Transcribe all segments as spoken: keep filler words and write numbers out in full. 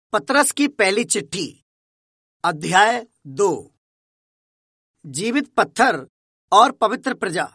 पतरस की पहली चिट्ठी अध्याय दो। जीवित पत्थर और पवित्र प्रजा।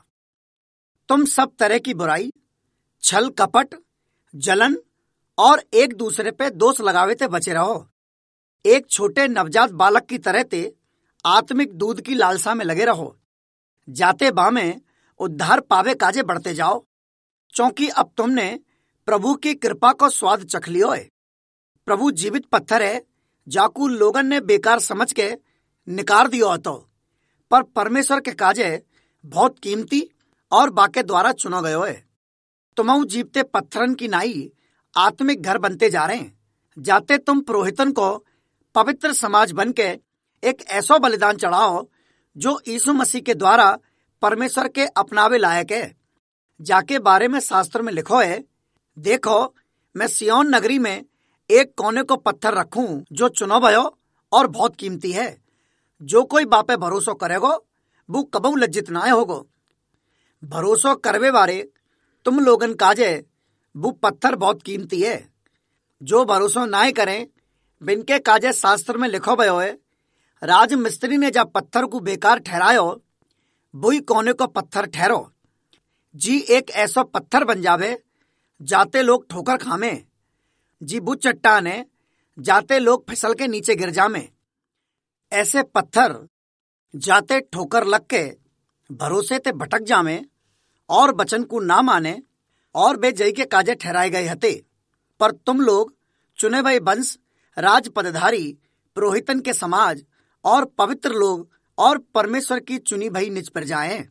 तुम सब तरह की बुराई, छल कपट, जलन और एक दूसरे पे दोष लगावे ते बचे रहो। एक छोटे नवजात बालक की तरह ते आत्मिक दूध की लालसा में लगे रहो। जाते बामे उद्धार पावे काजे बढ़ते जाओ, क्योंकि अब तुमने प्रभु की कृपा को स्वाद चख लियो है। प्रभु जीवित पत्थर है, जाकू लोगन ने बेकार समझ के निकार दियो हतो, पर परमेश्वर के काजे बहुत कीमती और बाके द्वारा चुनो गयो है। तुम जीवते पत्थरन की नाई आत्मिक घर बनते जा रहे हैं, जाते तुम पुरोहितन को पवित्र समाज बन के एक ऐसा बलिदान चढ़ाओ जो यीशु मसीह के द्वारा परमेश्वर के अपनावे लायक है। जाके बारे में शास्त्र में लिखो है, देखो मैं सिय्योन नगरी में एक कोने को पत्थर रखूं जो चुनो भयो और बहुत कीमती है। जो कोई बापे भरोसो करेगो वो कबू लज्जित ना होगो। भरोसो करवे बारे तुम लोगन काजे वो पत्थर बहुत कीमती है। जो भरोसो ना करें बिनके काजे शास्त्र में लिखो भयो है, राज मिस्त्री ने जब पत्थर को बेकार ठहरायो वही कोने को पत्थर ठहरो। जी एक ऐसा पत्थर बन जावे जाते लोग ठोकर खामे, जी वो चट्टान है जाते लोग फिसल के नीचे गिर जामे। ऐसे पत्थर जाते ठोकर लग के भरोसे ते भटक जामे और वचन को ना माने और बे जई के काजे ठहराए गए हते। पर तुम लोग चुने भई वंश, राज पदधारी, पुरोहितन के समाज और पवित्र लोग और परमेश्वर की चुनी भई निज प्रजाएं।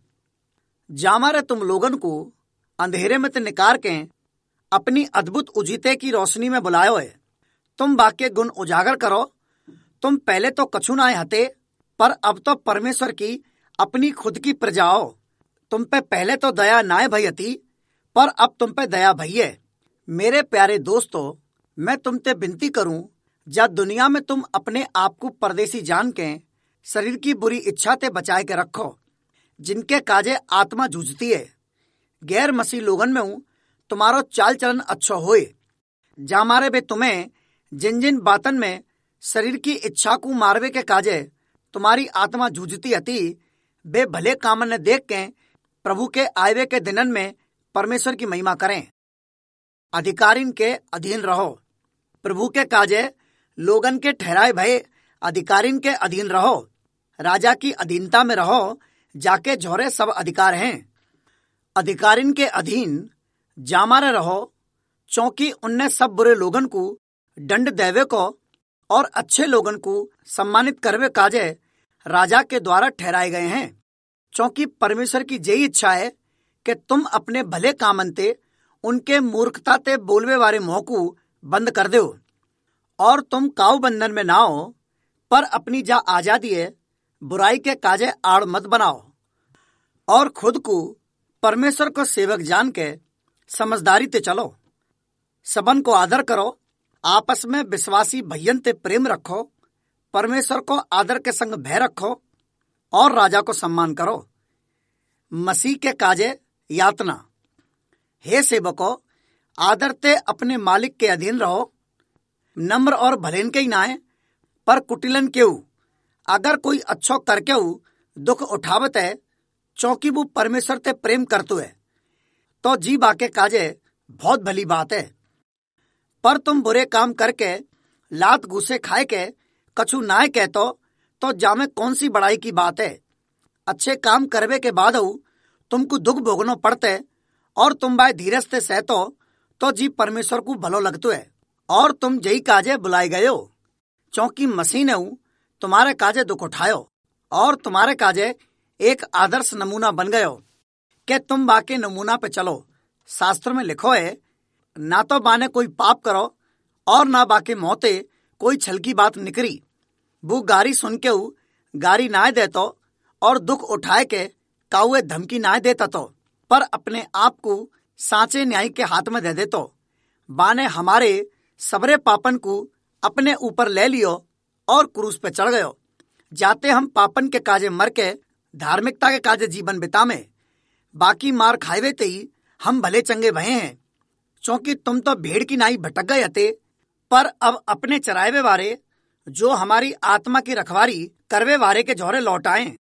जामारे तुम लोगन को अंधेरे में ते निकार के अपनी अद्भुत उजीते की रोशनी में बुलायो है। तुम बाके गुण उजागर करो। तुम पहले तो कछु ना हते, पर अब तो परमेश्वर की अपनी खुद की प्रजाओ। तुम पे पहले तो दया ना भई हती, पर अब तुम पे दया भई है। मेरे प्यारे दोस्तों, मैं तुमते विनती करूं, जा दुनिया में तुम अपने आप को परदेसी जान के शरीर की बुरी इच्छा ते बचाए के रखो, जिनके काजे आत्मा जूझती है। गैर मसीह लोगन में हूं तुम्हारो चाल चलन अच्छो होए। जामारे बे तुम्हें जिन जिन बातन में शरीर की इच्छा को मारवे के काजे तुम्हारी आत्मा जूझती हती, बे भले कामन ने देख के प्रभु के आयवे के दिनन में परमेश्वर की महिमा करें। अधिकारीन के अधीन रहो। प्रभु के काजे लोगन के ठहराए भय अधिकारीन के अधीन रहो। राजा की अधीनता में रहो, जाके झोरे सब अधिकार हैं। अधिकारीन के अधीन जामारे रहो, चौंकि उनने सब बुरे लोगन को दंड देवे को और अच्छे लोगन को सम्मानित करवे काजे राजा के द्वारा ठहराए गए हैं। चौंकि परमेश्वर की यही इच्छा है कि तुम अपने भले कामनते उनके मूर्खता ते बोलवे वाले मुंह को बंद कर दो और तुम काऊ बंधन में ना हो, पर अपनी जा आजादी है बुराई के काजे आड़ मत बनाओ और खुद को परमेश्वर को सेवक जान के समझदारी ते चलो। सबन को आदर करो, आपस में विश्वासी भैयन ते प्रेम रखो, परमेश्वर को आदर के संग भय रखो और राजा को सम्मान करो। मसीह के काजे यातना। हे सेवको, आदर ते अपने मालिक के अधीन रहो, नम्र और भलेन के ही नाए, पर कुटिलन केऊ। अगर कोई अच्छो करके दुख उठावत है, चौंकि वो परमेश्वर ते प्रेम करतो है, तो जी बाके काजे बहुत भली बात है। पर तुम बुरे काम करके लात घूसे खाए के कछु नाय कहतो, तो जामे कौन सी बड़ाई की बात है। अच्छे काम करवे के बाद तुमको दुख भोगनो पड़ते और तुम बाय धीरज से सहतो, तो जी परमेश्वर को भलो लगतो है और तुम जई काजे बुलाए गयो। चौंकि मसीह ने तुम्हारे काजे दुख उठायो और तुम्हारे काजे एक आदर्श नमूना बन गयो कि तुम बाके नमूना पे चलो। शास्त्र में लिखो है, ना तो बाने कोई पाप करो और ना बाके मौते कोई छल की बात निकरी। वो गारी सुन के गारी ना देतो और दुख उठाए के काउए धमकी ना देता तो, पर अपने आप को सांचे न्याय के हाथ में दे देतो। बाने हमारे सबरे पापन को अपने ऊपर ले लियो और क्रूस पे चढ़ गयो। जाते हम पापन के काजे मर के धार्मिकता के काजे जीवन बिता में बाकी मार खाएवे ते ही हम भले चंगे भये हैं। क्योंकि तुम तो भेड़ की नाई भटक गए हते, पर अब अपने चराए वे वारे जो हमारी आत्मा की रखवारी करवे वारे के जौहरे लौट आए।